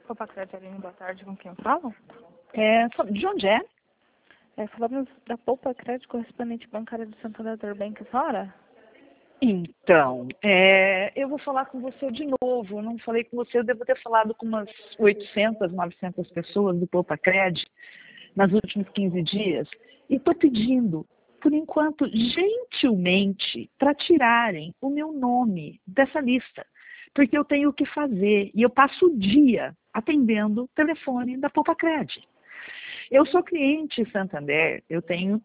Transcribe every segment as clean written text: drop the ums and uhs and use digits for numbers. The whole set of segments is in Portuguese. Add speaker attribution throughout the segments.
Speaker 1: Opa, Catarina, boa tarde, com quem eu falo?
Speaker 2: De onde é?
Speaker 1: Falamos da Poupa Crédito Correspondente Bancária do Santander Bank, fora?
Speaker 2: Então, eu vou falar com você de novo. Eu não falei com você, eu devo ter falado com umas 800, 900 pessoas do Poupa Crédito nos últimos 15 dias. E estou pedindo, por enquanto, gentilmente, para tirarem o meu nome dessa lista. Porque eu tenho o que fazer e eu passo o dia atendendo o telefone da Poupa Crédito. Eu sou cliente Santander, eu tenho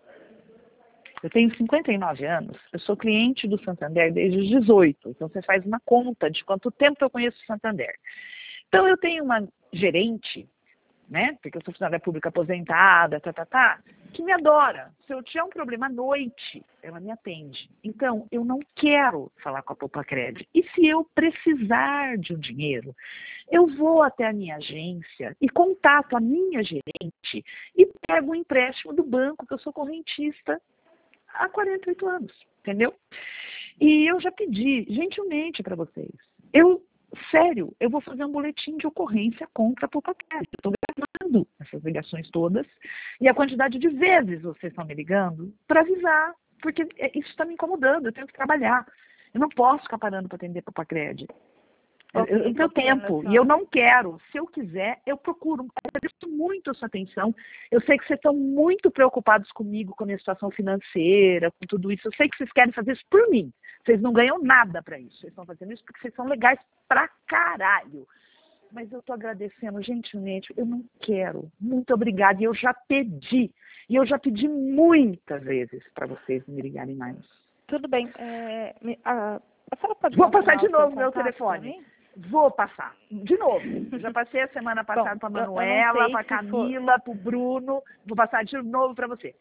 Speaker 2: 59 anos, eu sou cliente do Santander desde os 18, então você faz uma conta de quanto tempo eu conheço o Santander. Então eu tenho uma gerente, né, porque eu sou funcionária pública aposentada, que me adora. Se eu tiver um problema à noite, ela me atende. Então, eu não quero falar com a Poupa Crédito. E se eu precisar de um dinheiro, eu vou até a minha agência e contato a minha gerente e pego um empréstimo do banco, que eu sou correntista há 48 anos, entendeu? E eu já pedi gentilmente para vocês. Sério, eu vou fazer um boletim de ocorrência contra a Poupa Crédito. Estou gravando essas ligações todas e a quantidade de vezes vocês estão me ligando para avisar, porque isso está me incomodando, eu tenho que trabalhar. Eu não posso ficar parando para atender Poupa Crédito. Eu não tenho tempo e eu não quero. Se eu quiser, eu procuro. Eu agradeço muito a sua atenção. Eu sei que vocês estão muito preocupados comigo, com a minha situação financeira, com tudo isso. Eu sei que vocês querem fazer isso por mim. Vocês não ganham nada para isso. Vocês estão fazendo isso porque vocês são legais pra caralho. Mas eu estou agradecendo gentilmente. Eu não quero. Muito obrigada. E eu já pedi. E eu já pedi muitas vezes para vocês me ligarem mais.
Speaker 1: Tudo bem. A senhora pode
Speaker 2: Vou passar de
Speaker 1: confirmar o seu
Speaker 2: novo meu
Speaker 1: contato
Speaker 2: telefone.
Speaker 1: pra mim?
Speaker 2: Vou passar. De novo. Já passei a semana passada para a Manuela, para a Camila, para o Bruno. Vou passar de novo para você.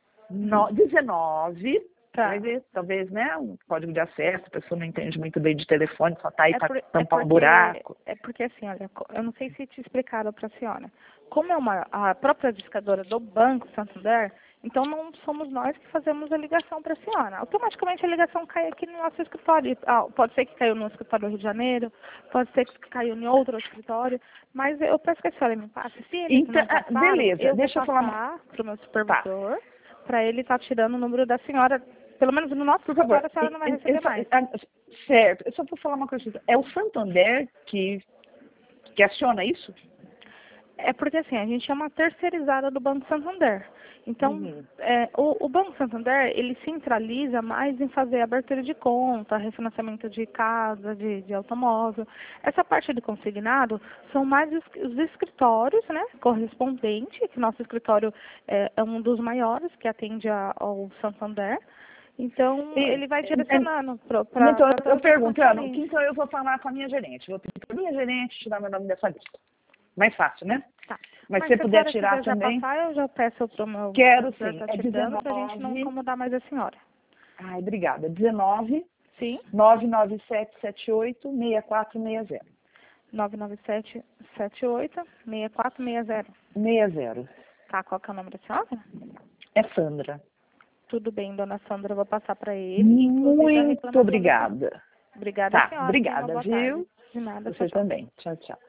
Speaker 2: 19.
Speaker 1: Tá.
Speaker 2: Vai ver, talvez, né? Um código de acesso, a pessoa não entende muito bem de telefone, só está aí para tampar um buraco.
Speaker 1: É porque assim, olha, eu não sei se te explicaram para a senhora. Como é a própria discadora do Banco Santander, então não somos nós que fazemos a ligação para a senhora. Automaticamente a ligação cai aqui no nosso escritório. Pode ser que caiu no escritório do Rio de Janeiro, pode ser que caiu em outro escritório, mas eu peço que a senhora me passe. Se eles
Speaker 2: Então,
Speaker 1: não passaram,
Speaker 2: beleza,
Speaker 1: deixa eu falar para o meu supervisor, para ele estar tirando o número da senhora. Pelo menos no nosso escritório a senhora não vai receber mais.
Speaker 2: Certo, eu só vou falar uma coisa. É o Santander que aciona isso?
Speaker 1: É porque assim, a gente é uma terceirizada do Banco Santander. Então, o Banco Santander, ele centraliza mais em fazer abertura de conta, refinanciamento de casa, de automóvel. Essa parte de consignado são mais os escritórios, né, correspondente, que nosso escritório é um dos maiores que atende ao Santander. Então, ele vai direcionando para...
Speaker 2: Então, eu pergunto, Ana, então eu vou falar com a minha gerente. Vou pedir para a minha gerente tirar meu nome dessa lista. Mais fácil, né?
Speaker 1: Tá.
Speaker 2: Mas se você puder tirar também...
Speaker 1: eu já peço para o meu...
Speaker 2: Quero sim,
Speaker 1: é 19... para a gente não incomodar mais a senhora.
Speaker 2: Ai, obrigada. 19...
Speaker 1: Sim.
Speaker 2: 99778-6460.
Speaker 1: 99778-6460.
Speaker 2: 60.
Speaker 1: Tá, qual que é o nome da senhora?
Speaker 2: É Sandra.
Speaker 1: Tudo bem, dona Sandra, eu vou passar para ele.
Speaker 2: Muito obrigada.
Speaker 1: Obrigada,
Speaker 2: tá,
Speaker 1: senhora.
Speaker 2: Obrigada, viu?
Speaker 1: De nada,
Speaker 2: Você
Speaker 1: tchau.
Speaker 2: também. Tchau, tchau.